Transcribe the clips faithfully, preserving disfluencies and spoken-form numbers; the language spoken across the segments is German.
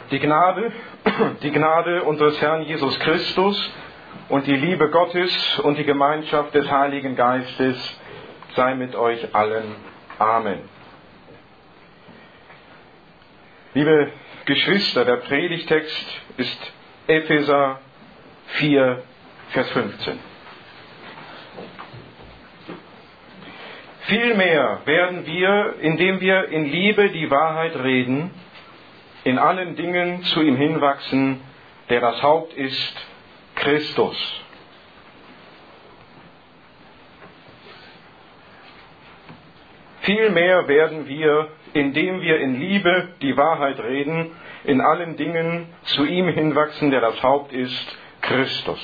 Die Gnade, die Gnade unseres Herrn Jesus Christus und die Liebe Gottes und die Gemeinschaft des Heiligen Geistes sei mit euch allen. Amen. Liebe Geschwister, der Predigtext ist Epheser vier, Vers fünfzehn. Vielmehr werden wir, indem wir in Liebe die Wahrheit reden, in allen Dingen zu ihm hinwachsen, der das Haupt ist, Christus. Vielmehr werden wir, indem wir in Liebe die Wahrheit reden, in allen Dingen zu ihm hinwachsen, der das Haupt ist, Christus.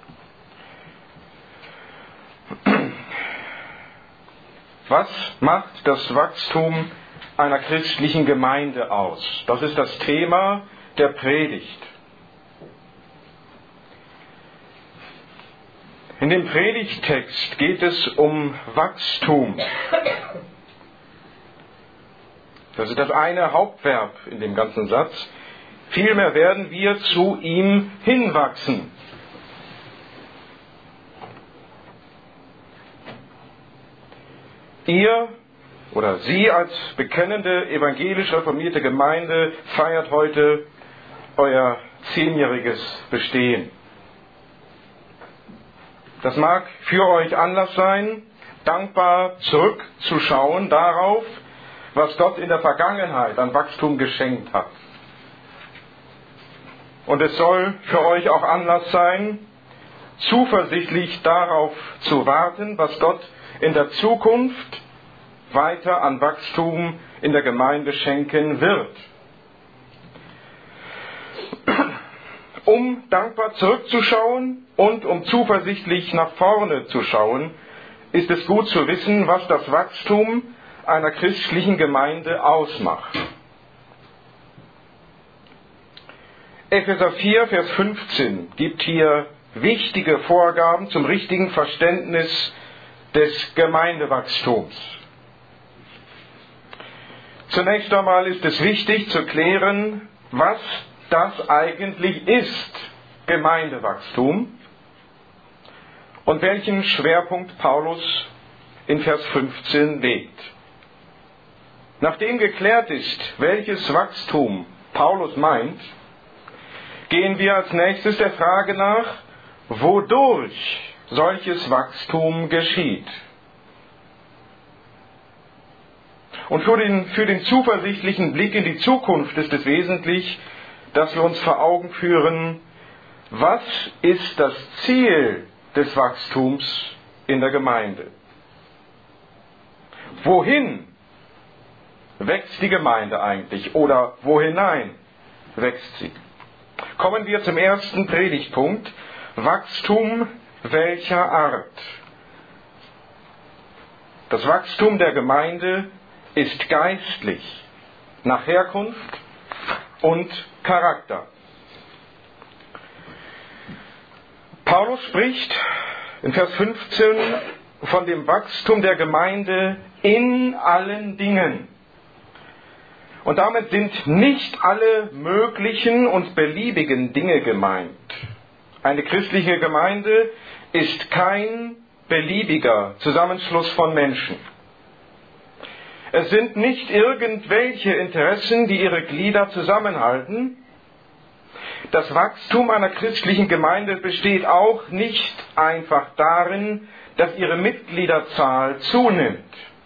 Was macht das Wachstum einer christlichen Gemeinde aus? Das ist das Thema der Predigt. In dem Predigttext geht es um Wachstum. Das ist das eine Hauptverb in dem ganzen Satz. Vielmehr werden wir zu ihm hinwachsen. Ihr oder Sie als bekennende evangelisch reformierte Gemeinde feiert heute euer zehnjähriges Bestehen. Das mag für euch Anlass sein, dankbar zurückzuschauen darauf, was Gott in der Vergangenheit an Wachstum geschenkt hat. Und es soll für euch auch Anlass sein, zuversichtlich darauf zu warten, was Gott in der Zukunft weiter an Wachstum in der Gemeinde schenken wird. Um dankbar zurückzuschauen und um zuversichtlich nach vorne zu schauen, ist es gut zu wissen, was das Wachstum einer christlichen Gemeinde ausmacht. Epheser vier, Vers fünfzehn gibt hier wichtige Vorgaben zum richtigen Verständnis des Gemeindewachstums. Zunächst einmal ist es wichtig zu klären, was das eigentlich ist, Gemeindewachstum, und welchen Schwerpunkt Paulus in Vers fünfzehn legt. Nachdem geklärt ist, welches Wachstum Paulus meint, gehen wir als nächstes der Frage nach, wodurch solches Wachstum geschieht. Und für den, für den zuversichtlichen Blick in die Zukunft ist es wesentlich, dass wir uns vor Augen führen, was ist das Ziel des Wachstums in der Gemeinde? Wohin wächst die Gemeinde eigentlich oder wohinein wächst sie? Kommen wir zum ersten Predigtpunkt. Wachstum welcher Art? Das Wachstum der Gemeinde ist geistlich, nach Herkunft und Charakter. Paulus spricht in Vers fünfzehn von dem Wachstum der Gemeinde in allen Dingen. Und damit sind nicht alle möglichen und beliebigen Dinge gemeint. Eine christliche Gemeinde ist kein beliebiger Zusammenschluss von Menschen. Es sind nicht irgendwelche Interessen, die ihre Glieder zusammenhalten. Das Wachstum einer christlichen Gemeinde besteht auch nicht einfach darin, dass ihre Mitgliederzahl zunimmt.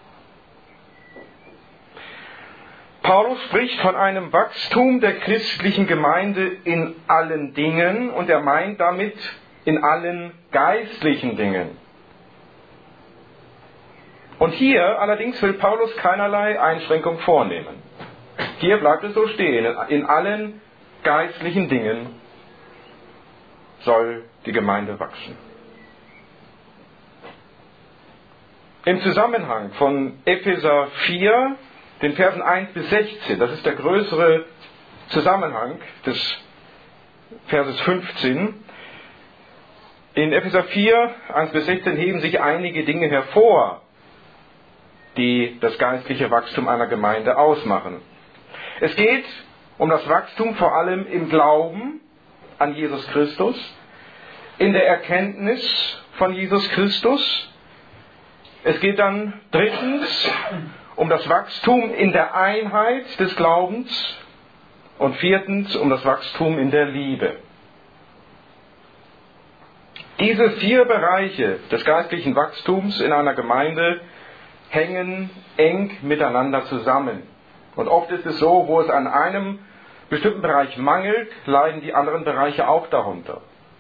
Paulus spricht von einem Wachstum der christlichen Gemeinde in allen Dingen und er meint damit in allen geistlichen Dingen. Und hier allerdings will Paulus keinerlei Einschränkung vornehmen. Hier bleibt es so stehen, in allen geistlichen Dingen soll die Gemeinde wachsen. Im Zusammenhang von Epheser vier, den Versen eins bis sechzehn, das ist der größere Zusammenhang des Verses fünfzehn, in Epheser vier, eins bis sechzehn heben sich einige Dinge hervor, die das geistliche Wachstum einer Gemeinde ausmachen. Es geht um das Wachstum vor allem im Glauben an Jesus Christus, in der Erkenntnis von Jesus Christus. Es geht dann drittens um das Wachstum in der Einheit des Glaubens und viertens um das Wachstum in der Liebe. Diese vier Bereiche des geistlichen Wachstums in einer Gemeinde hängen eng miteinander zusammen. Und oft ist es so, wo es an einem bestimmten Bereich mangelt, leiden die anderen Bereiche auch darunter.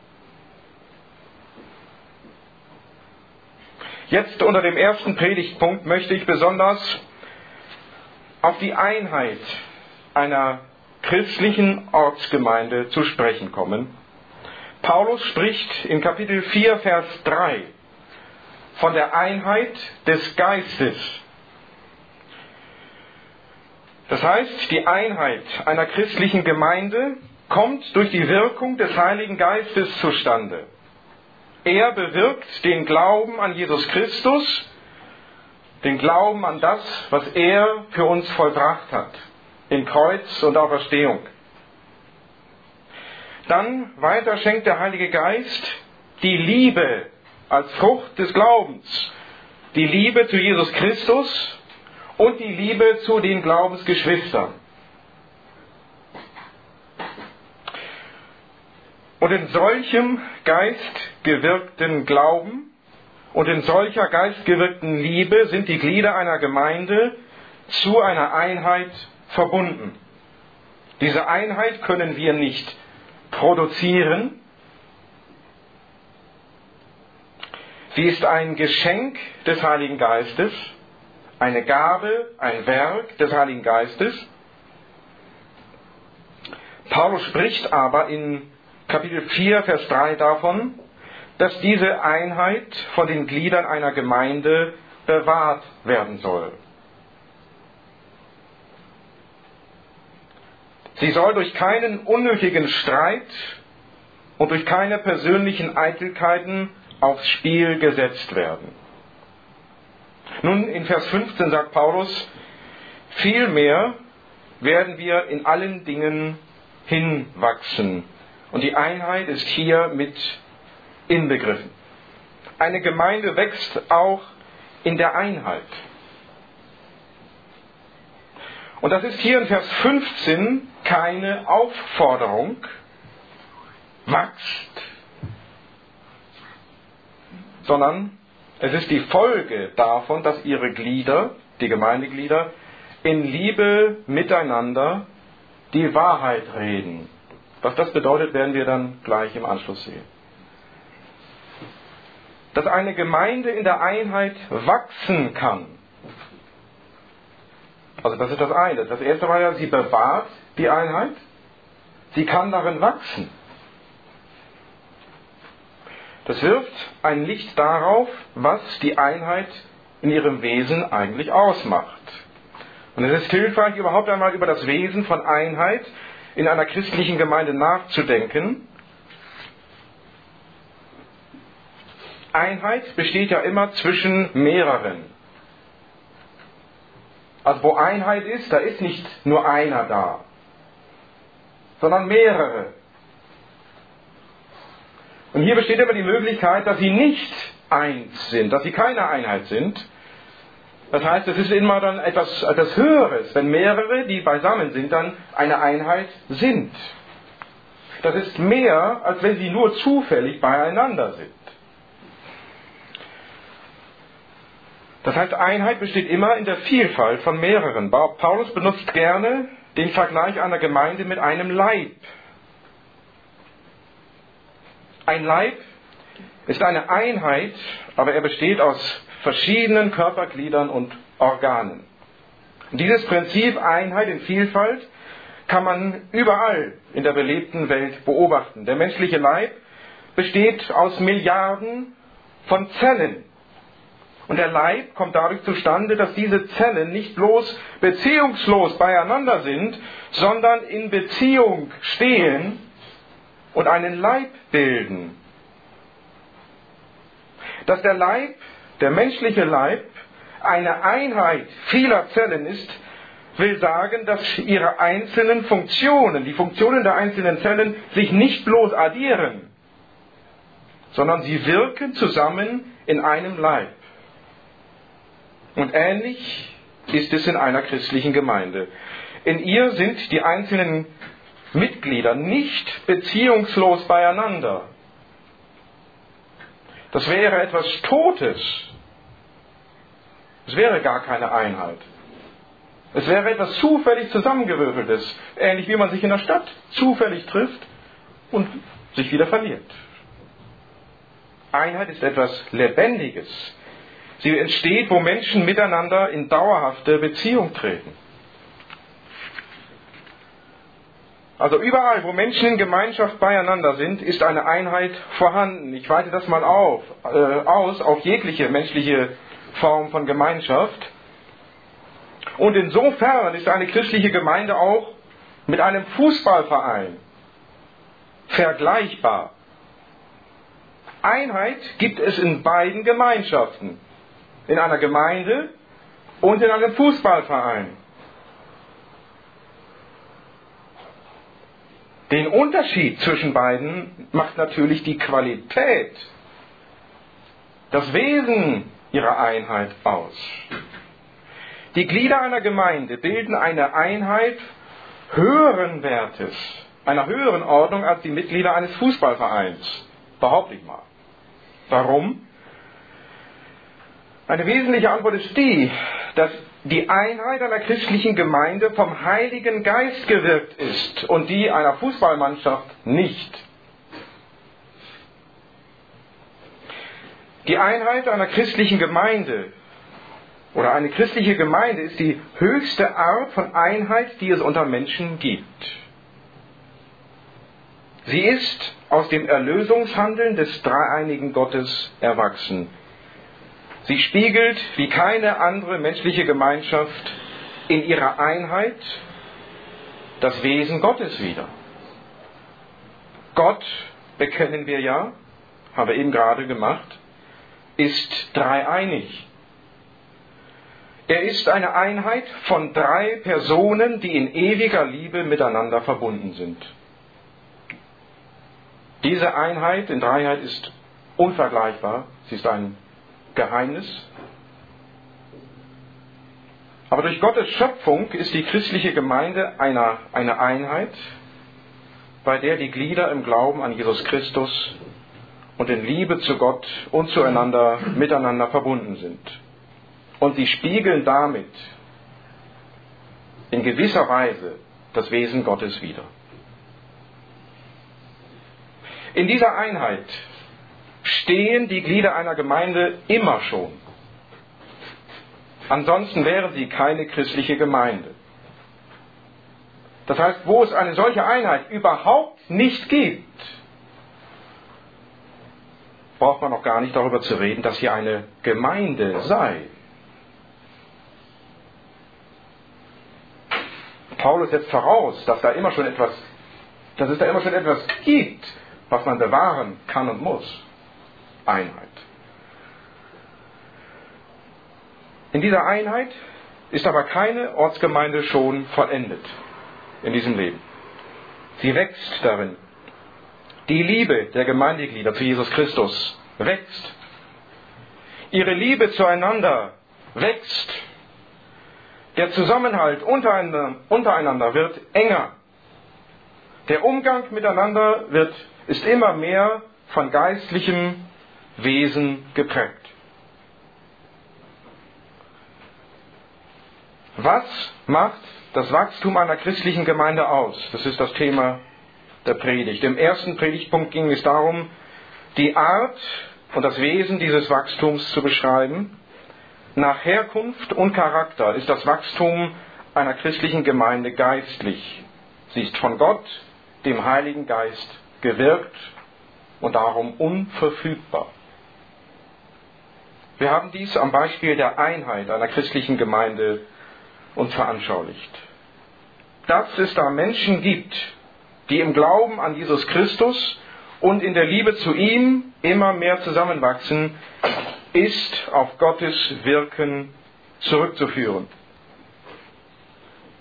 Jetzt unter dem ersten Predigtpunkt möchte ich besonders auf die Einheit einer christlichen Ortsgemeinde zu sprechen kommen. Paulus spricht in Kapitel vier, Vers drei von der Einheit des Geistes. Das heißt, die Einheit einer christlichen Gemeinde kommt durch die Wirkung des Heiligen Geistes zustande. Er bewirkt den Glauben an Jesus Christus, den Glauben an das, was er für uns vollbracht hat, in Kreuz und Auferstehung. Dann weiter schenkt der Heilige Geist die Liebe als Frucht des Glaubens, die Liebe zu Jesus Christus und die Liebe zu den Glaubensgeschwistern. Und in solchem geistgewirkten Glauben und in solcher geistgewirkten Liebe sind die Glieder einer Gemeinde zu einer Einheit verbunden. Diese Einheit können wir nicht produzieren. Sie ist ein Geschenk des Heiligen Geistes, eine Gabe, ein Werk des Heiligen Geistes. Paulus spricht aber in Kapitel vier, Vers drei davon, dass diese Einheit von den Gliedern einer Gemeinde bewahrt werden soll. Sie soll durch keinen unnötigen Streit und durch keine persönlichen Eitelkeiten aufs Spiel gesetzt werden. Nun, in Vers fünfzehn sagt Paulus, vielmehr werden wir in allen Dingen hinwachsen. Und die Einheit ist hier mit inbegriffen. Eine Gemeinde wächst auch in der Einheit. Und das ist hier in Vers fünfzehn keine Aufforderung, wachst, sondern es ist die Folge davon, dass ihre Glieder, die Gemeindeglieder, in Liebe miteinander die Wahrheit reden. Was das bedeutet, werden wir dann gleich im Anschluss sehen. Dass eine Gemeinde in der Einheit wachsen kann. Also das ist das eine. Das erste war ja, sie bewahrt die Einheit. Sie kann darin wachsen. Das wirft ein Licht darauf, was die Einheit in ihrem Wesen eigentlich ausmacht. Und es ist hilfreich, überhaupt einmal über das Wesen von Einheit in einer christlichen Gemeinde nachzudenken. Einheit besteht ja immer zwischen mehreren. Also wo Einheit ist, da ist nicht nur einer da, sondern mehrere. Und hier besteht immer die Möglichkeit, dass sie nicht eins sind, dass sie keine Einheit sind. Das heißt, es ist immer dann etwas, etwas Höheres, wenn mehrere, die beisammen sind, dann eine Einheit sind. Das ist mehr, als wenn sie nur zufällig beieinander sind. Das heißt, Einheit besteht immer in der Vielfalt von mehreren. Paulus benutzt gerne den Vergleich einer Gemeinde mit einem Leib. Ein Leib ist eine Einheit, aber er besteht aus verschiedenen Körpergliedern und Organen. Und dieses Prinzip Einheit in Vielfalt kann man überall in der belebten Welt beobachten. Der menschliche Leib besteht aus Milliarden von Zellen. Und der Leib kommt dadurch zustande, dass diese Zellen nicht bloß beziehungslos beieinander sind, sondern in Beziehung stehen und einen Leib bilden. Dass der Leib, der menschliche Leib, eine Einheit vieler Zellen ist, will sagen, dass ihre einzelnen Funktionen, die Funktionen der einzelnen Zellen, sich nicht bloß addieren, sondern sie wirken zusammen in einem Leib. Und ähnlich ist es in einer christlichen Gemeinde. In ihr sind die einzelnen Mitglieder nicht beziehungslos beieinander. Das wäre etwas Totes. Es wäre gar keine Einheit. Es wäre etwas zufällig Zusammengewürfeltes, ähnlich wie man sich in der Stadt zufällig trifft und sich wieder verliert. Einheit ist etwas Lebendiges. Sie entsteht, wo Menschen miteinander in dauerhafte Beziehung treten. Also überall, wo Menschen in Gemeinschaft beieinander sind, ist eine Einheit vorhanden. Ich weite das mal auf, äh, aus auf jegliche menschliche Form von Gemeinschaft. Und insofern ist eine christliche Gemeinde auch mit einem Fußballverein vergleichbar. Einheit gibt es in beiden Gemeinschaften. In einer Gemeinde und in einem Fußballverein. Den Unterschied zwischen beiden macht natürlich die Qualität, das Wesen ihrer Einheit aus. Die Glieder einer Gemeinde bilden eine Einheit höheren Wertes, einer höheren Ordnung als die Mitglieder eines Fußballvereins, behaupte ich mal. Warum? Eine wesentliche Antwort ist die, dass die Einheit einer christlichen Gemeinde vom Heiligen Geist gewirkt ist und die einer Fußballmannschaft nicht. Die Einheit einer christlichen Gemeinde oder eine christliche Gemeinde ist die höchste Art von Einheit, die es unter Menschen gibt. Sie ist aus dem Erlösungshandeln des dreieinigen Gottes erwachsen. Sie spiegelt wie keine andere menschliche Gemeinschaft in ihrer Einheit das Wesen Gottes wider. Gott, bekennen wir ja, haben wir eben gerade gemacht, ist dreieinig. Er ist eine Einheit von drei Personen, die in ewiger Liebe miteinander verbunden sind. Diese Einheit in Dreiheit ist unvergleichbar. Sie ist ein Geheimnis. Aber durch Gottes Schöpfung ist die christliche Gemeinde eine, eine Einheit, bei der die Glieder im Glauben an Jesus Christus und in Liebe zu Gott und zueinander miteinander verbunden sind. Und sie spiegeln damit in gewisser Weise das Wesen Gottes wider. In dieser Einheit stehen die Glieder einer Gemeinde immer schon. Ansonsten wären sie keine christliche Gemeinde. Das heißt, wo es eine solche Einheit überhaupt nicht gibt, braucht man noch gar nicht darüber zu reden, dass hier eine Gemeinde sei. Paulus setzt voraus, dass da immer schon etwas, dass es da immer schon etwas gibt, was man bewahren kann und muss. Einheit. In dieser Einheit ist aber keine Ortsgemeinde schon vollendet in diesem Leben. Sie wächst darin. Die Liebe der Gemeindeglieder zu Jesus Christus wächst. Ihre Liebe zueinander wächst. Der Zusammenhalt untereinander, untereinander wird enger. Der Umgang miteinander wird, ist immer mehr von geistlichem Wesen geprägt. Was macht das Wachstum einer christlichen Gemeinde aus? Das ist das Thema der Predigt. Im ersten Predigtpunkt ging es darum, die Art und das Wesen dieses Wachstums zu beschreiben. Nach Herkunft und Charakter ist das Wachstum einer christlichen Gemeinde geistlich. Sie ist von Gott, dem Heiligen Geist, gewirkt und darum unverfügbar. Wir haben dies am Beispiel der Einheit einer christlichen Gemeinde uns veranschaulicht. Dass es da Menschen gibt, die im Glauben an Jesus Christus und in der Liebe zu ihm immer mehr zusammenwachsen, ist auf Gottes Wirken zurückzuführen.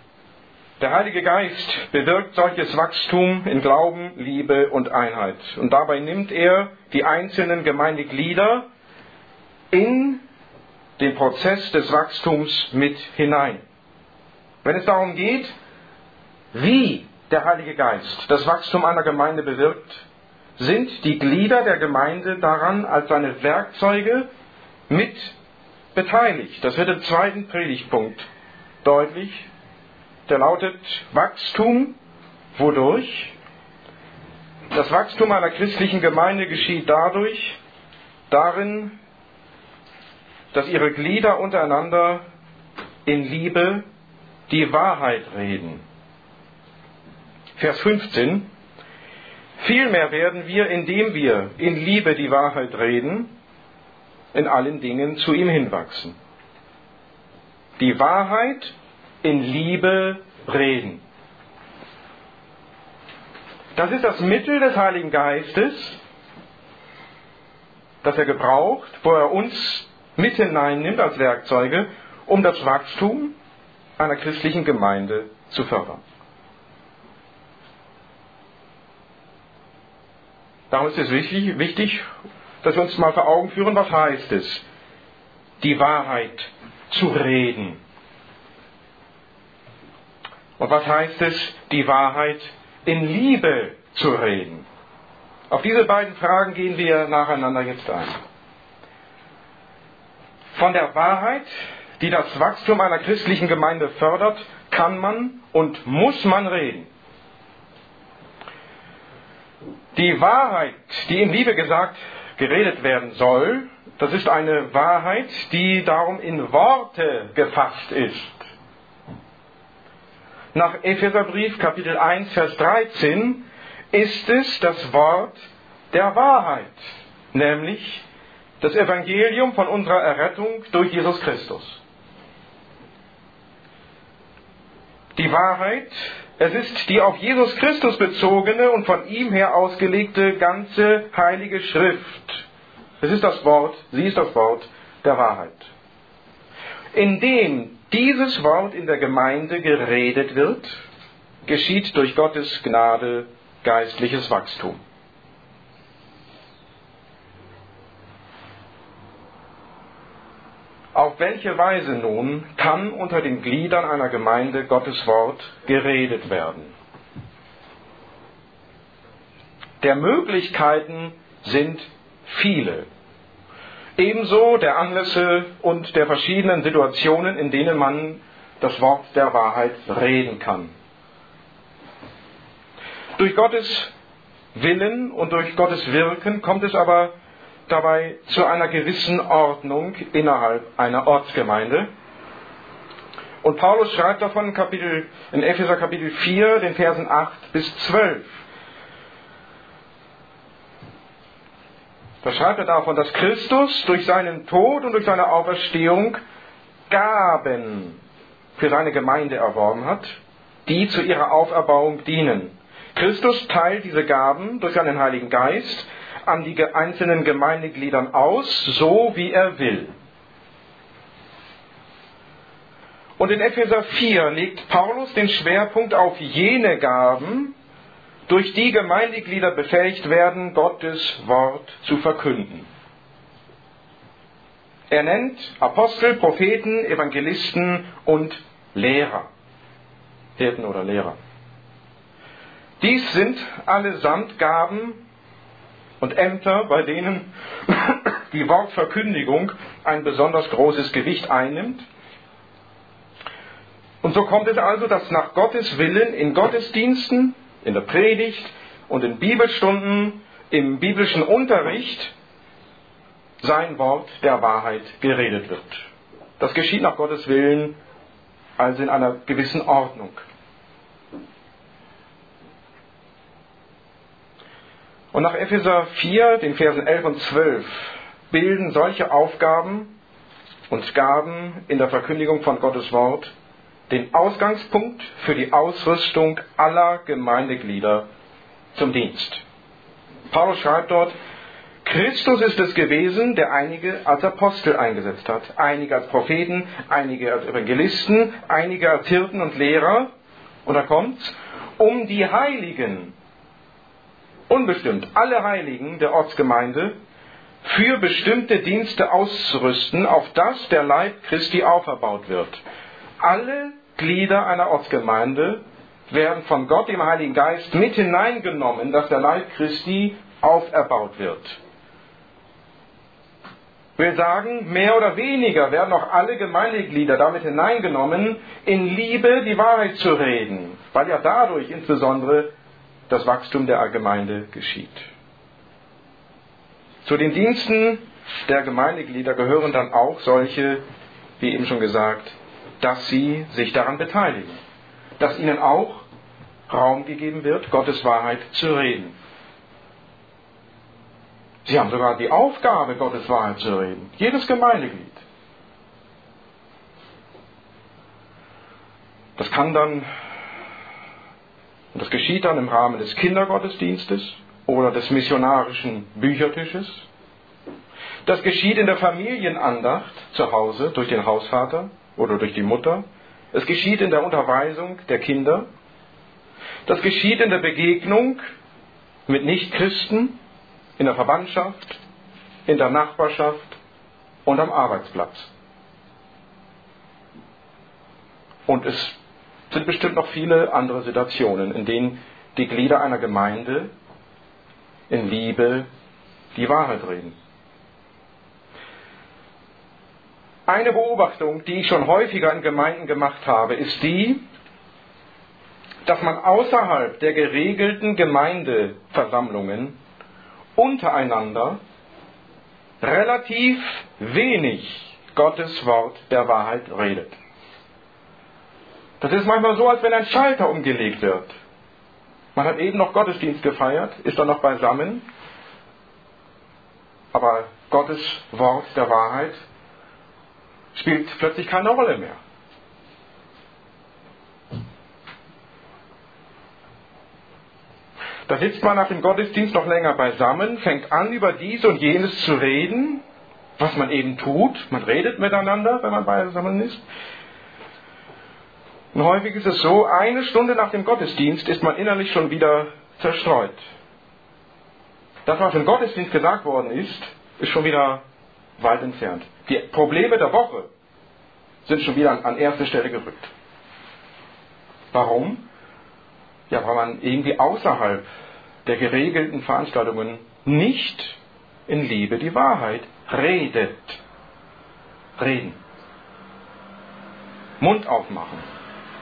Der Heilige Geist bewirkt solches Wachstum in Glauben, Liebe und Einheit. Und dabei nimmt er die einzelnen Gemeindeglieder in den Prozess des Wachstums mit hinein. Wenn es darum geht, wie der Heilige Geist das Wachstum einer Gemeinde bewirkt, sind die Glieder der Gemeinde daran als seine Werkzeuge mit beteiligt. Das wird im zweiten Predigtpunkt deutlich. Der lautet Wachstum, wodurch? Das Wachstum einer christlichen Gemeinde geschieht dadurch, darin, dass ihre Glieder untereinander in Liebe die Wahrheit reden. Vers fünfzehn. Vielmehr werden wir, indem wir in Liebe die Wahrheit reden, in allen Dingen zu ihm hinwachsen. Die Wahrheit in Liebe reden. Das ist das Mittel des Heiligen Geistes, das er gebraucht, wo er uns mit hineinnimmt als Werkzeuge, um das Wachstum einer christlichen Gemeinde zu fördern. Darum ist es wichtig, wichtig, dass wir uns mal vor Augen führen, was heißt es, die Wahrheit zu reden. Und was heißt es, die Wahrheit in Liebe zu reden? Auf diese beiden Fragen gehen wir nacheinander jetzt ein. Von der Wahrheit, die das Wachstum einer christlichen Gemeinde fördert, kann man und muss man reden. Die Wahrheit, die in Liebe gesagt, geredet werden soll, das ist eine Wahrheit, die darum in Worte gefasst ist. Nach Epheserbrief Kapitel eins, Vers dreizehn ist es das Wort der Wahrheit, nämlich das Evangelium von unserer Errettung durch Jesus Christus. Die Wahrheit, es ist die auf Jesus Christus bezogene und von ihm her ausgelegte ganze heilige Schrift. Es ist das Wort, sie ist das Wort der Wahrheit. Indem dieses Wort in der Gemeinde geredet wird, geschieht durch Gottes Gnade geistliches Wachstum. Auf welche Weise nun kann unter den Gliedern einer Gemeinde Gottes Wort geredet werden? Der Möglichkeiten sind viele. Ebenso der Anlässe und der verschiedenen Situationen, in denen man das Wort der Wahrheit reden kann. Durch Gottes Willen und durch Gottes Wirken kommt es aber dabei zu einer gewissen Ordnung innerhalb einer Ortsgemeinde. Und Paulus schreibt davon in, Kapitel, in Epheser Kapitel vier, den Versen acht bis zwölf. Da schreibt er davon, dass Christus durch seinen Tod und durch seine Auferstehung Gaben für seine Gemeinde erworben hat, die zu ihrer Auferbauung dienen. Christus teilt diese Gaben durch seinen Heiligen Geist an die einzelnen Gemeindegliedern aus, so wie er will. Und in Epheser vier legt Paulus den Schwerpunkt auf jene Gaben, durch die Gemeindeglieder befähigt werden, Gottes Wort zu verkünden. Er nennt Apostel, Propheten, Evangelisten und Lehrer. Hirten oder Lehrer. Dies sind allesamt Gaben und Ämter, bei denen die Wortverkündigung ein besonders großes Gewicht einnimmt. Und so kommt es also, dass nach Gottes Willen in Gottesdiensten, in der Predigt und in Bibelstunden, im biblischen Unterricht sein Wort der Wahrheit geredet wird. Das geschieht nach Gottes Willen, also in einer gewissen Ordnung. Und nach Epheser vier, den Versen elf und zwölf, bilden solche Aufgaben und Gaben in der Verkündigung von Gottes Wort den Ausgangspunkt für die Ausrüstung aller Gemeindeglieder zum Dienst. Paulus schreibt dort, Christus ist es gewesen, der einige als Apostel eingesetzt hat, einige als Propheten, einige als Evangelisten, einige als Hirten und Lehrer, Und da kommt's, um die Heiligen, unbestimmt alle Heiligen der Ortsgemeinde, für bestimmte Dienste auszurüsten, auf das der Leib Christi auferbaut wird. Alle Glieder einer Ortsgemeinde werden von Gott, dem Heiligen Geist, mit hineingenommen, dass der Leib Christi auferbaut wird. Wir sagen, mehr oder weniger werden auch alle Gemeindeglieder damit hineingenommen, in Liebe die Wahrheit zu reden, weil ja dadurch insbesondere das Wachstum der Gemeinde geschieht. Zu den Diensten der Gemeindeglieder gehören dann auch solche, wie eben schon gesagt, dass sie sich daran beteiligen, dass ihnen auch Raum gegeben wird, Gottes Wahrheit zu reden. Sie haben sogar die Aufgabe, Gottes Wahrheit zu reden. Jedes Gemeindeglied. Das kann dann, und das geschieht dann im Rahmen des Kindergottesdienstes oder des missionarischen Büchertisches. Das geschieht in der Familienandacht zu Hause durch den Hausvater oder durch die Mutter. Es geschieht in der Unterweisung der Kinder. Das geschieht in der Begegnung mit Nichtchristen, in der Verwandtschaft, in der Nachbarschaft und am Arbeitsplatz. Und es sind bestimmt noch viele andere Situationen, in denen die Glieder einer Gemeinde in Liebe die Wahrheit reden. Eine Beobachtung, die ich schon häufiger in Gemeinden gemacht habe, ist die, dass man außerhalb der geregelten Gemeindeversammlungen untereinander relativ wenig Gottes Wort der Wahrheit redet. Das ist manchmal so, als wenn ein Schalter umgelegt wird. Man hat eben noch Gottesdienst gefeiert, ist dann noch beisammen, aber Gottes Wort der Wahrheit spielt plötzlich keine Rolle mehr. Da sitzt man nach dem Gottesdienst noch länger beisammen, fängt an, über dies und jenes zu reden, was man eben tut. Man redet miteinander, wenn man beisammen ist. Und häufig ist es so, eine Stunde nach dem Gottesdienst ist man innerlich schon wieder zerstreut. Das, was im Gottesdienst gesagt worden ist, ist schon wieder weit entfernt. Die Probleme der Woche sind schon wieder an, an erste Stelle gerückt. Warum? Ja, weil man irgendwie außerhalb der geregelten Veranstaltungen nicht in Liebe die Wahrheit redet. Reden. Mund aufmachen.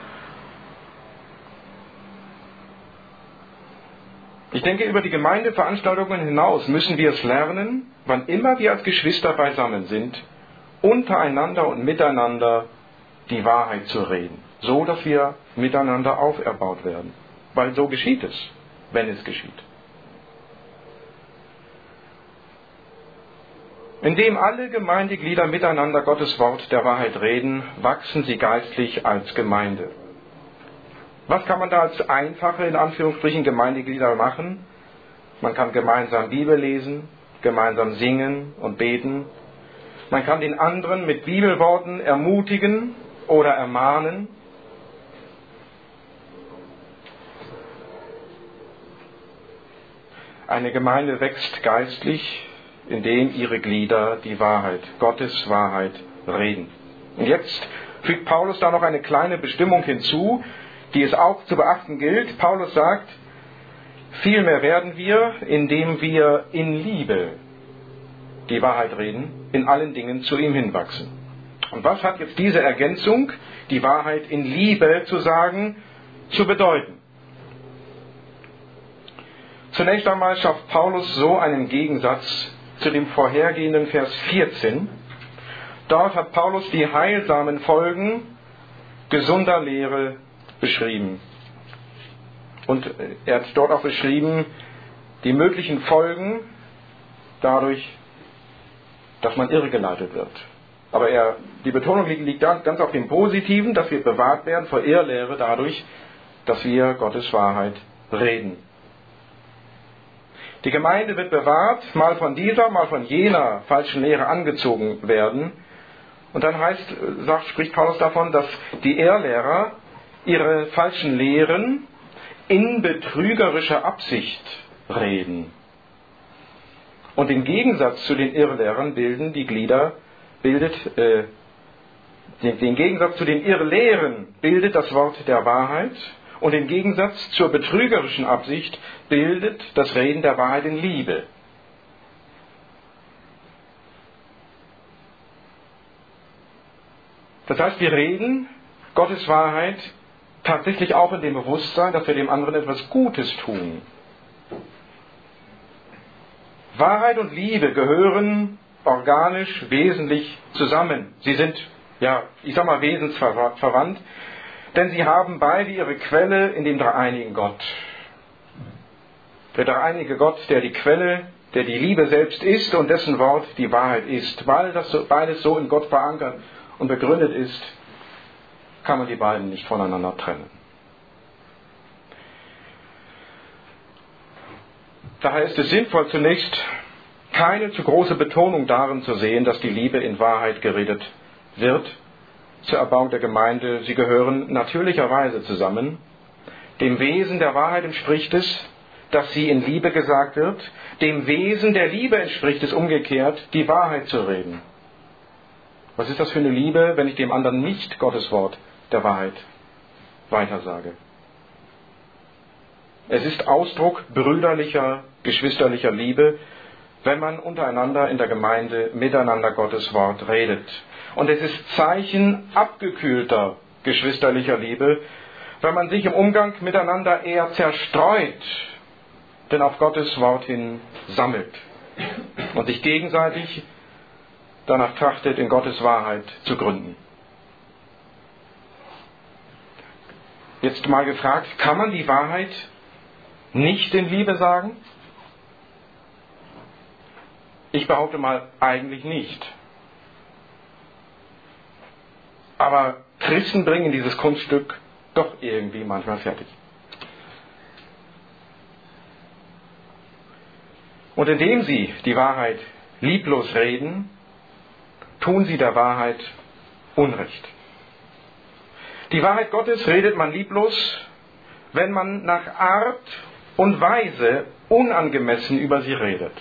Ich denke, über die Gemeindeveranstaltungen hinaus müssen wir es lernen, wann immer wir als Geschwister beisammen sind, untereinander und miteinander die Wahrheit zu reden. So, dass wir miteinander auferbaut werden. Weil so geschieht es, wenn es geschieht. Indem alle Gemeindeglieder miteinander Gottes Wort der Wahrheit reden, wachsen sie geistlich als Gemeinde. Was kann man da als einfache, in Anführungsstrichen, Gemeindeglieder machen? Man kann gemeinsam Bibel lesen, gemeinsam singen und beten. Man kann den anderen mit Bibelworten ermutigen oder ermahnen. Eine Gemeinde wächst geistlich, indem ihre Glieder die Wahrheit, Gottes Wahrheit, reden. Und jetzt fügt Paulus da noch eine kleine Bestimmung hinzu, die es auch zu beachten gilt. Paulus sagt, vielmehr werden wir, indem wir in Liebe die Wahrheit reden, in allen Dingen zu ihm hinwachsen. Und was hat jetzt diese Ergänzung, die Wahrheit in Liebe zu sagen, zu bedeuten? Zunächst einmal schafft Paulus so einen Gegensatz zu dem vorhergehenden Vers vierzehn. Dort hat Paulus die heilsamen Folgen gesunder Lehre beschrieben. Und er hat dort auch beschrieben, die möglichen Folgen dadurch, dass man irregeleitet wird. Aber er, die Betonung liegt ganz auf dem Positiven, dass wir bewahrt werden vor Irrlehre dadurch, dass wir Gottes Wahrheit reden. Die Gemeinde wird bewahrt, mal von dieser, mal von jener falschen Lehre angezogen werden. Und dann heißt, sagt, spricht Paulus davon, dass die Irrlehrer ihre falschen Lehren in betrügerischer Absicht reden. Und im Gegensatz zu den Irrlehrern bilden die Glieder, bildet, äh, den, den Gegensatz zu den Irrlehren bildet das Wort der Wahrheit und im Gegensatz zur betrügerischen Absicht bildet das Reden der Wahrheit in Liebe. Das heißt, wir reden Gottes Wahrheit tatsächlich auch in dem Bewusstsein, dass wir dem anderen etwas Gutes tun. Wahrheit und Liebe gehören organisch wesentlich zusammen. Sie sind, ja, ich sag mal, wesensverwandt, denn sie haben beide ihre Quelle in dem dreieinigen Gott. Der dreieinige Gott, der die Quelle, der die Liebe selbst ist und dessen Wort die Wahrheit ist. Weil das so, beides so in Gott verankert und begründet ist, kann man die beiden nicht voneinander trennen. Daher ist es sinnvoll, zunächst keine zu große Betonung darin zu sehen, dass die Liebe in Wahrheit geredet wird. Zur Erbauung der Gemeinde, sie gehören natürlicherweise zusammen. Dem Wesen der Wahrheit entspricht es, dass sie in Liebe gesagt wird. Dem Wesen der Liebe entspricht es umgekehrt, die Wahrheit zu reden. Was ist das für eine Liebe, wenn ich dem anderen nicht Gottes Wort der Wahrheit weitersage? Es ist Ausdruck brüderlicher, geschwisterlicher Liebe, wenn man untereinander in der Gemeinde miteinander Gottes Wort redet. Und es ist Zeichen abgekühlter, geschwisterlicher Liebe, wenn man sich im Umgang miteinander eher zerstreut, denn auf Gottes Wort hin sammelt und sich gegenseitig danach trachtet, in Gottes Wahrheit zu gründen. Jetzt mal gefragt, kann man die Wahrheit nicht in Liebe sagen? Ich behaupte mal, eigentlich nicht. Aber Christen bringen dieses Kunststück doch irgendwie manchmal fertig. Und indem sie die Wahrheit lieblos reden, tun sie der Wahrheit Unrecht. Die Wahrheit Gottes redet man lieblos, wenn man nach Art und Weise unangemessen über sie redet.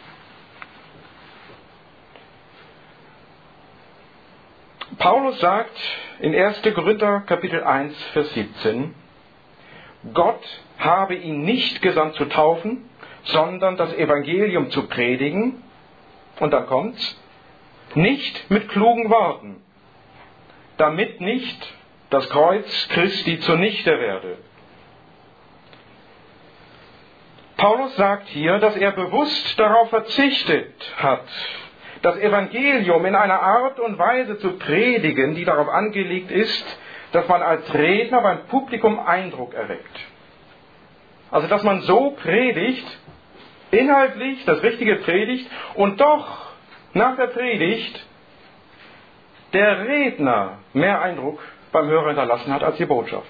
Paulus sagt in erster Korinther Kapitel eins, Vers siebzehn, Gott habe ihn nicht gesandt zu taufen, sondern das Evangelium zu predigen, und dann kommt's, nicht mit klugen Worten, damit nicht das Kreuz Christi zunichte werde. Paulus sagt hier, dass er bewusst darauf verzichtet hat, das Evangelium in einer Art und Weise zu predigen, die darauf angelegt ist, dass man als Redner beim Publikum Eindruck erweckt. Also, dass man so predigt, inhaltlich das Richtige predigt und doch nach der Predigt der Redner mehr Eindruck beim Hörer hinterlassen hat als die Botschaft.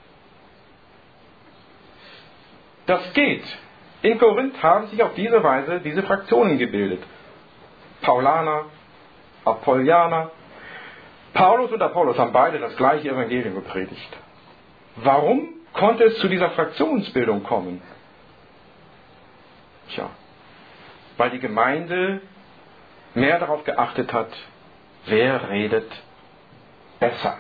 Das geht. In Korinth haben sich auf diese Weise diese Fraktionen gebildet. Paulaner, Apollianer. Paulus und Apollos haben beide das gleiche Evangelium gepredigt. Warum konnte es zu dieser Fraktionsbildung kommen? Tja, weil die Gemeinde mehr darauf geachtet hat, wer redet besser,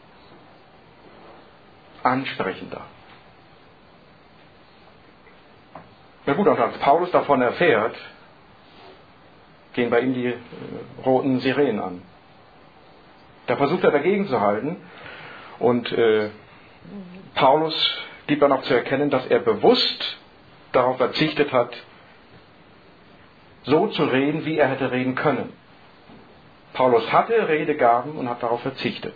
ansprechender. Na gut, und als Paulus davon erfährt, gehen bei ihm die äh, roten Sirenen an. Da versucht er dagegen zu halten und äh, Paulus gibt dann auch zu erkennen, dass er bewusst darauf verzichtet hat, so zu reden, wie er hätte reden können. Paulus hatte Redegaben und hat darauf verzichtet,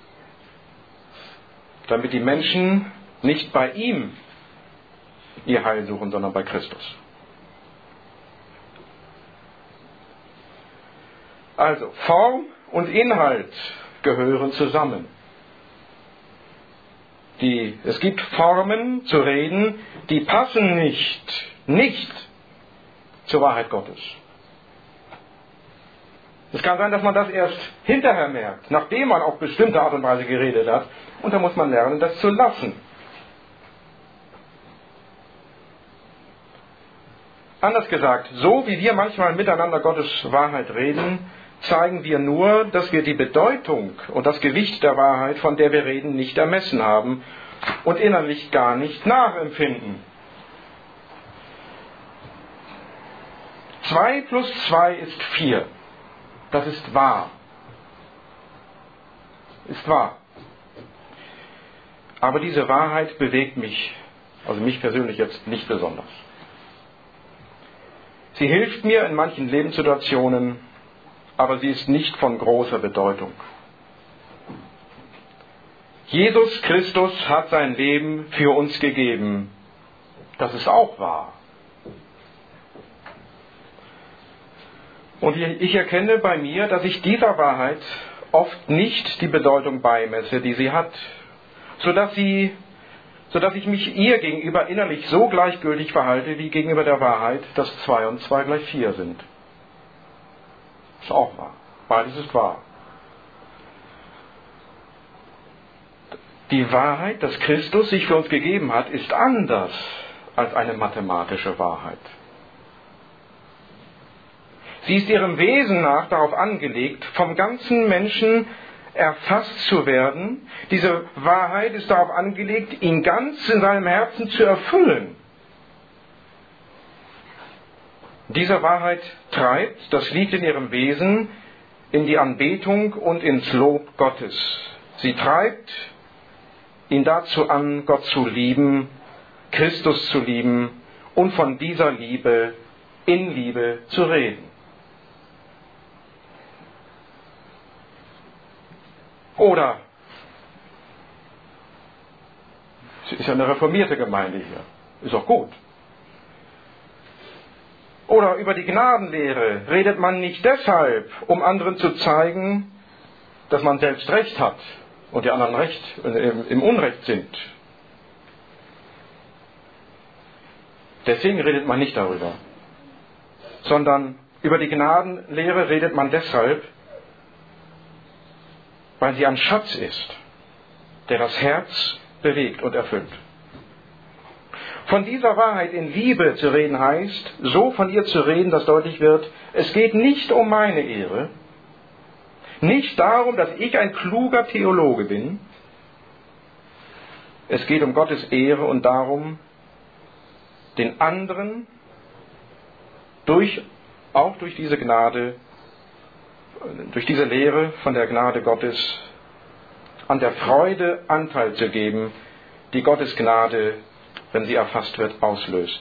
damit die Menschen nicht bei ihm ihr Heil suchen, sondern bei Christus. Also, Form und Inhalt gehören zusammen. Die, es gibt Formen zu reden, die passen nicht, nicht zur Wahrheit Gottes. Es kann sein, dass man das erst hinterher merkt, nachdem man auf bestimmte Art und Weise geredet hat. Und da muss man lernen, das zu lassen. Anders gesagt, so wie wir manchmal miteinander Gottes Wahrheit reden, zeigen wir nur, dass wir die Bedeutung und das Gewicht der Wahrheit, von der wir reden, nicht ermessen haben und innerlich gar nicht nachempfinden. Zwei plus zwei ist vier. Das ist wahr. Ist wahr. Aber diese Wahrheit bewegt mich, also mich persönlich jetzt nicht besonders. Sie hilft mir in manchen Lebenssituationen, aber sie ist nicht von großer Bedeutung. Jesus Christus hat sein Leben für uns gegeben. Das ist auch wahr. Und ich erkenne bei mir, dass ich dieser Wahrheit oft nicht die Bedeutung beimesse, die sie hat, sodass sie, sodass ich mich ihr gegenüber innerlich so gleichgültig verhalte, wie gegenüber der Wahrheit, dass zwei und zwei gleich vier sind. Ist auch wahr. Beides ist wahr. Die Wahrheit, dass Christus sich für uns gegeben hat, ist anders als eine mathematische Wahrheit. Sie ist ihrem Wesen nach darauf angelegt, vom ganzen Menschen erfasst zu werden. Diese Wahrheit ist darauf angelegt, ihn ganz in seinem Herzen zu erfüllen. Diese Wahrheit treibt, das liegt in ihrem Wesen, in die Anbetung und ins Lob Gottes. Sie treibt ihn dazu an, Gott zu lieben, Christus zu lieben und von dieser Liebe in Liebe zu reden. Oder, es ist ja eine reformierte Gemeinde hier, ist auch gut. Oder über die Gnadenlehre redet man nicht deshalb, um anderen zu zeigen, dass man selbst Recht hat und die anderen Recht, im, im Unrecht sind. Deswegen redet man nicht darüber. Sondern über die Gnadenlehre redet man deshalb, weil sie ein Schatz ist, der das Herz bewegt und erfüllt. Von dieser Wahrheit in Liebe zu reden heißt, so von ihr zu reden, dass deutlich wird, es geht nicht um meine Ehre, nicht darum, dass ich ein kluger Theologe bin. Es geht um Gottes Ehre und darum, den anderen durch, auch durch diese Gnade, durch diese Lehre von der Gnade Gottes an der Freude Anteil zu geben, die Gottes Gnade, wenn sie erfasst wird, auslöst.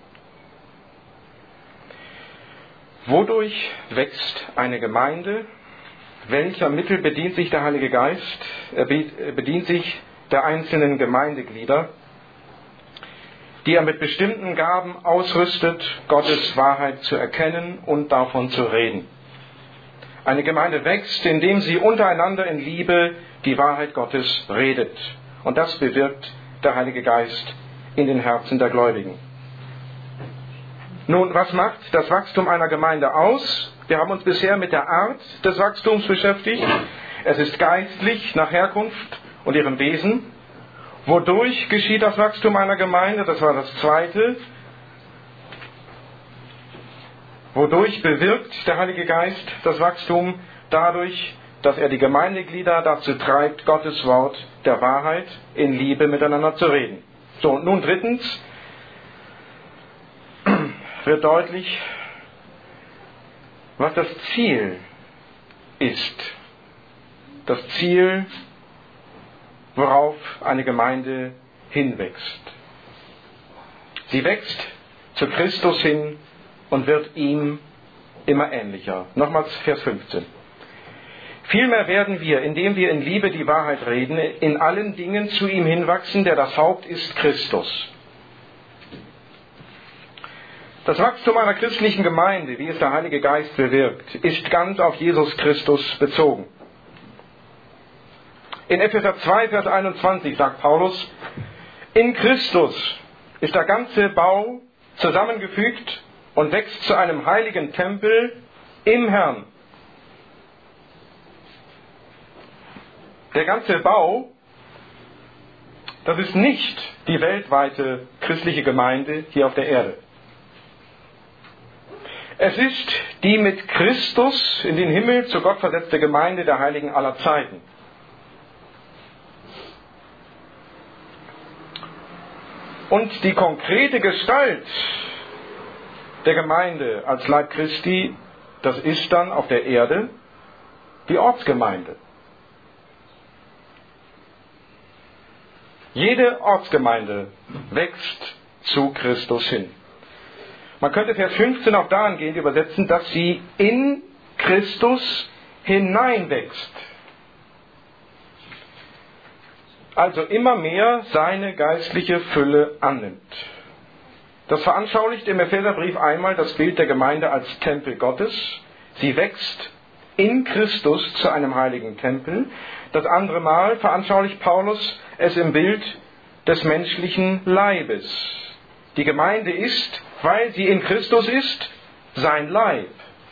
Wodurch wächst eine Gemeinde? Welcher Mittel bedient sich der Heilige Geist? Er bedient sich der einzelnen Gemeindeglieder, die er mit bestimmten Gaben ausrüstet, Gottes Wahrheit zu erkennen und davon zu reden. Eine Gemeinde wächst, indem sie untereinander in Liebe die Wahrheit Gottes redet. Und das bewirkt der Heilige Geist in den Herzen der Gläubigen. Nun, was macht das Wachstum einer Gemeinde aus? Wir haben uns bisher mit der Art des Wachstums beschäftigt. Es ist geistlich nach Herkunft und ihrem Wesen. Wodurch geschieht das Wachstum einer Gemeinde? Das war das Zweite. Wodurch bewirkt der Heilige Geist das Wachstum? Dadurch, dass er die Gemeindeglieder dazu treibt, Gottes Wort der Wahrheit in Liebe miteinander zu reden. So, und nun drittens wird deutlich, was das Ziel ist. Das Ziel, worauf eine Gemeinde hinwächst. Sie wächst zu Christus hin und wird ihm immer ähnlicher. Nochmals Vers fünfzehn. Vielmehr werden wir, indem wir in Liebe die Wahrheit reden, in allen Dingen zu ihm hinwachsen, der das Haupt ist, Christus. Das Wachstum einer christlichen Gemeinde, wie es der Heilige Geist bewirkt, ist ganz auf Jesus Christus bezogen. In Epheser zwei, Vers einundzwanzig sagt Paulus, in Christus ist der ganze Bau zusammengefügt und wächst zu einem heiligen Tempel im Herrn. Der ganze Bau, das ist nicht die weltweite christliche Gemeinde hier auf der Erde. Es ist die mit Christus in den Himmel zu Gott versetzte Gemeinde der Heiligen aller Zeiten. Und die konkrete Gestalt der Gemeinde als Leib Christi, das ist dann auf der Erde die Ortsgemeinde. Jede Ortsgemeinde wächst zu Christus hin. Man könnte Vers fünfzehn auch dahingehend übersetzen, dass sie in Christus hineinwächst. Also immer mehr seine geistliche Fülle annimmt. Das veranschaulicht im Epheserbrief einmal das Bild der Gemeinde als Tempel Gottes. Sie wächst in Christus zu einem heiligen Tempel. Das andere Mal veranschaulicht Paulus es im Bild des menschlichen Leibes. Die Gemeinde ist, weil sie in Christus ist, sein Leib.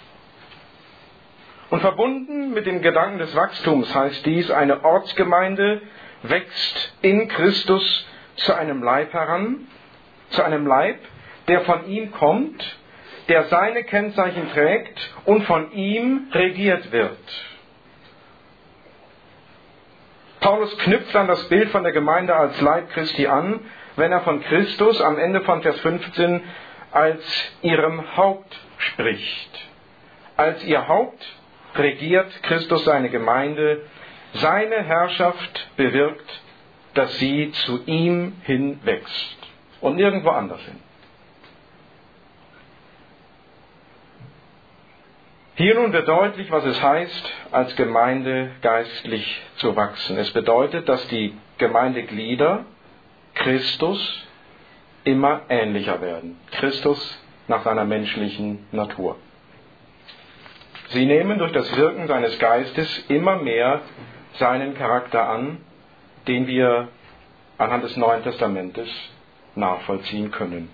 Und verbunden mit dem Gedanken des Wachstums heißt dies, eine Ortsgemeinde wächst in Christus zu einem Leib heran, zu einem Leib, der von ihm kommt, der seine Kennzeichen trägt und von ihm regiert wird. Paulus knüpft an das Bild von der Gemeinde als Leib Christi an, wenn er von Christus am Ende von Vers fünfzehn als ihrem Haupt spricht. Als ihr Haupt regiert Christus seine Gemeinde. Seine Herrschaft bewirkt, dass sie zu ihm hin wächst und nirgendwo anders hin. Hier nun wird deutlich, was es heißt, als Gemeinde geistlich zu wachsen. Es bedeutet, dass die Gemeindeglieder Christus immer ähnlicher werden. Christus nach seiner menschlichen Natur. Sie nehmen durch das Wirken seines Geistes immer mehr seinen Charakter an, den wir anhand des Neuen Testamentes nachvollziehen können.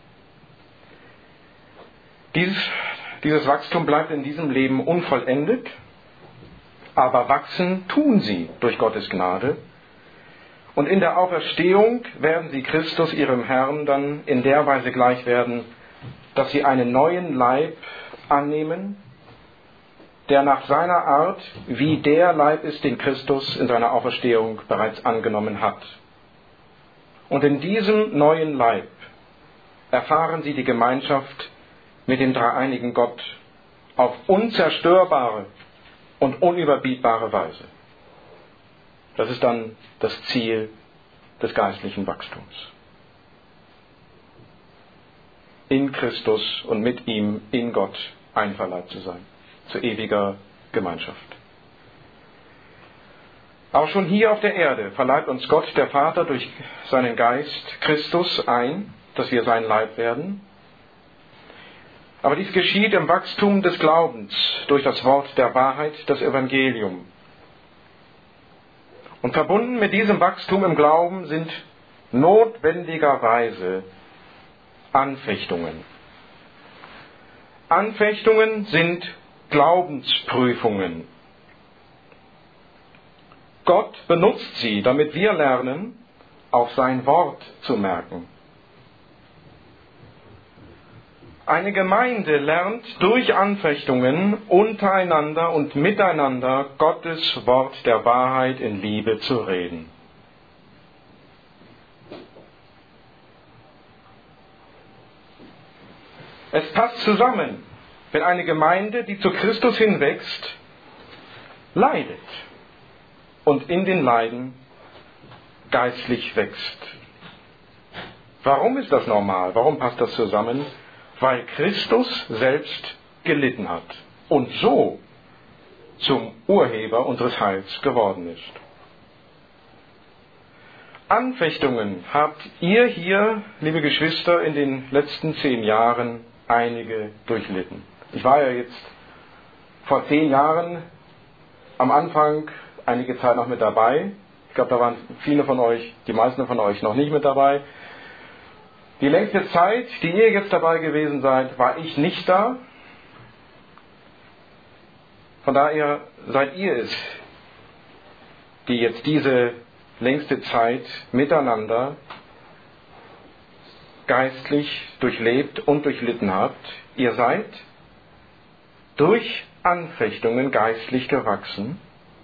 Dieses, dieses Wachstum bleibt in diesem Leben unvollendet, aber wachsen tun sie durch Gottes Gnade. Und in der Auferstehung werden sie Christus, ihrem Herrn, dann in der Weise gleich werden, dass sie einen neuen Leib annehmen, der nach seiner Art wie der Leib ist, den Christus in seiner Auferstehung bereits angenommen hat. Und in diesem neuen Leib erfahren sie die Gemeinschaft mit dem dreieinigen Gott auf unzerstörbare und unüberbietbare Weise. Das ist dann das Ziel des geistlichen Wachstums. In Christus und mit ihm in Gott einverleibt zu sein. Zu ewiger Gemeinschaft. Auch schon hier auf der Erde verleiht uns Gott, der Vater, durch seinen Geist Christus ein, dass wir sein Leib werden. Aber dies geschieht im Wachstum des Glaubens durch das Wort der Wahrheit, das Evangelium. Und verbunden mit diesem Wachstum im Glauben sind notwendigerweise Anfechtungen. Anfechtungen sind Glaubensprüfungen. Gott benutzt sie, damit wir lernen, auf sein Wort zu merken. Eine Gemeinde lernt durch Anfechtungen untereinander und miteinander Gottes Wort der Wahrheit in Liebe zu reden. Es passt zusammen, wenn eine Gemeinde, die zu Christus hinwächst, leidet und in den Leiden geistlich wächst. Warum ist das normal? Warum passt das zusammen? Weil Christus selbst gelitten hat und so zum Urheber unseres Heils geworden ist. Anfechtungen habt ihr hier, liebe Geschwister, in den letzten zehn Jahren einige durchlitten. Ich war ja jetzt vor zehn Jahren am Anfang einige Zeit noch mit dabei. Ich glaube, da waren viele von euch, die meisten von euch noch nicht mit dabei. Die längste Zeit, die ihr jetzt dabei gewesen seid, war ich nicht da. Von daher seid ihr es, die jetzt diese längste Zeit miteinander geistlich durchlebt und durchlitten habt, ihr seid durch Anfechtungen geistlich gewachsen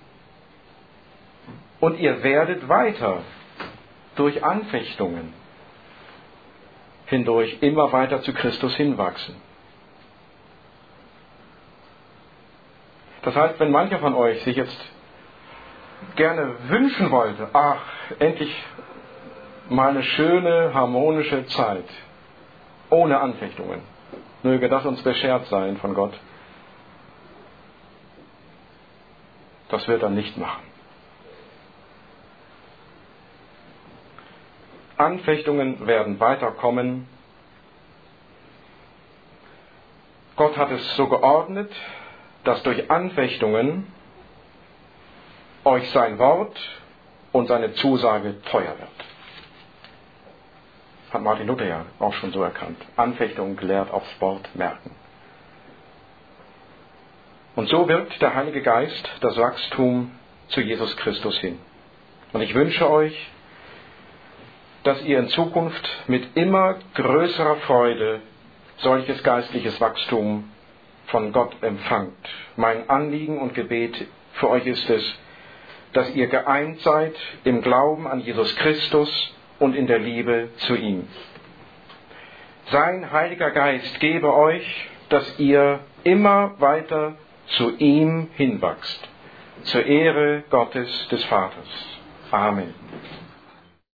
und ihr werdet weiter durch Anfechtungen hindurch immer weiter zu Christus hinwachsen. Das heißt, wenn mancher von euch sich jetzt gerne wünschen wollte, ach, endlich mal eine schöne, harmonische Zeit, ohne Anfechtungen, möge das uns beschert sein von Gott. Das wird er nicht machen. Anfechtungen werden weiterkommen. Gott hat es so geordnet, dass durch Anfechtungen euch sein Wort und seine Zusage teuer wird. Hat Martin Luther ja auch schon so erkannt. Anfechtung gelehrt aufs Wort merken. Und so wirkt der Heilige Geist das Wachstum zu Jesus Christus hin. Und ich wünsche euch, dass ihr in Zukunft mit immer größerer Freude solches geistliches Wachstum von Gott empfangt. Mein Anliegen und Gebet für euch ist es, dass ihr geeint seid im Glauben an Jesus Christus und in der Liebe zu ihm. Sein Heiliger Geist gebe euch, dass ihr immer weiter zu ihm hinwachst, zur Ehre Gottes des Vaters. Amen.